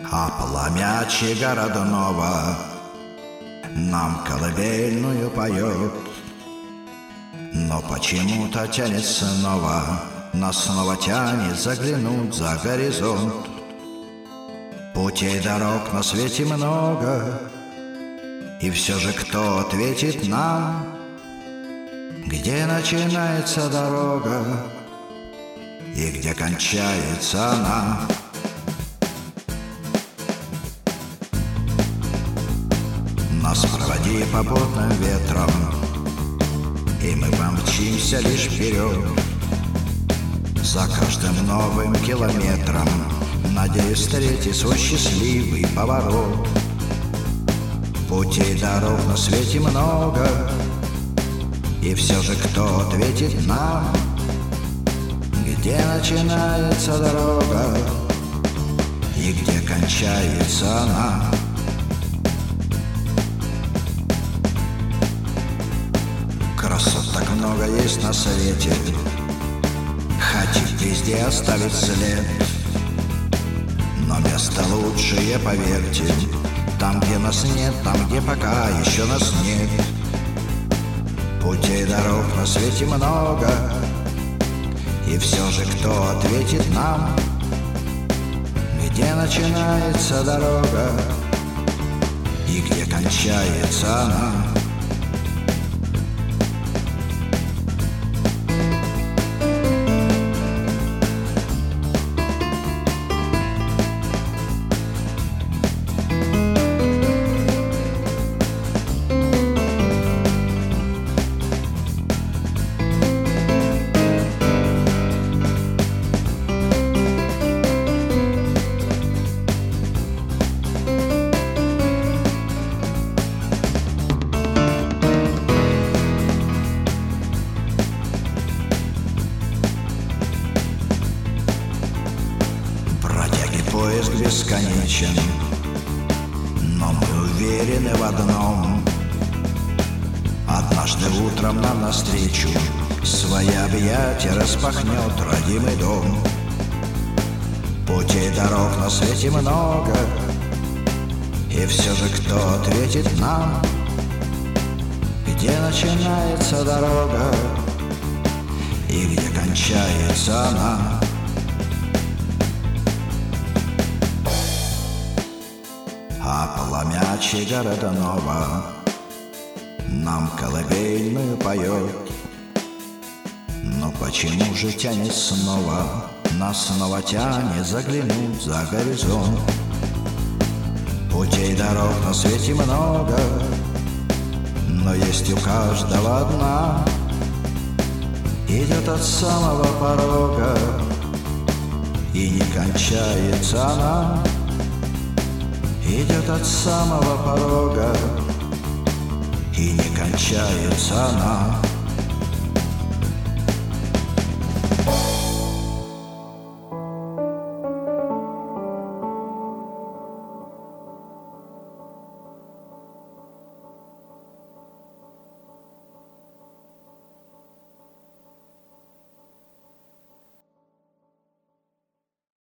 А пламяче городного нам колыбельную поет. Но почему-то тянет снова, нас снова тянет заглянуть за горизонт. Путей дорог на свете много, и все же кто ответит нам, где начинается дорога и где кончается она? Нас проводи попутным ветром, и мы помчимся лишь вперед. За каждым новым километром надеюсь встретить свой счастливый поворот. Путей дорог на свете много, и все же кто ответит нам, где начинается дорога и где кончается она? Красот так много есть на свете, хотим везде оставить след. Но место лучшее, поверьте, там, где нас нет, там, где пока еще нас нет. Путей дорог на свете много, и все же кто ответит нам, где начинается дорога и где кончается она? Поиск бесконечен, но мы уверены в одном: однажды утром нам навстречу свои объятия распахнет родимый дом. Путей дорог на свете много, и все же кто ответит нам, где начинается дорога и где кончается она? А пламяче городного нам колыбельную поет. Но почему же тянет снова, нас снова тянет заглянуть за горизонт? Путей дорог на свете много, но есть у каждого одна, идет от самого порога и не кончается она. Идет от самого порога и не кончается она.